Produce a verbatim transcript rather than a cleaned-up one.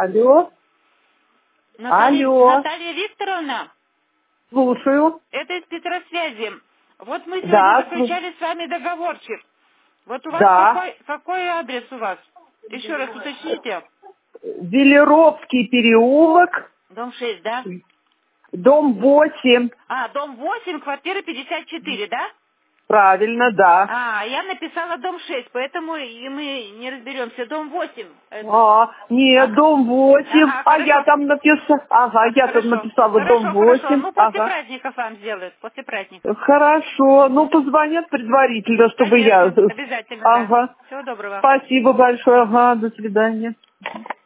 Алло? Наталья, Алло? Наталья Викторовна, Слушаю. это из Петросвязи. Вот мы сегодня Да, слу- заключали с вами договорчик. Вот у вас да. какой, какой адрес у вас? Еще раз уточните. Велеровский переулок, Дом шесть, да? дом восемь. А, дом восемь, квартира пятьдесят четыре, да? Правильно, да. А, я написала дом шесть, поэтому и мы не разберемся. Дом восемь. Это. А, нет, Ага. дом восемь. Ага, А я хорошо. там написала. Ага, А, я там хорошо. написала дом Хорошо, хорошо. восемь. Ну, после Ага. праздников вам сделают. После праздников. Хорошо. Ну, Мгм. позвонят предварительно, чтобы я... Конечно, обязательно, да. Ага. Всего доброго. Спасибо большое. Ага, до свидания.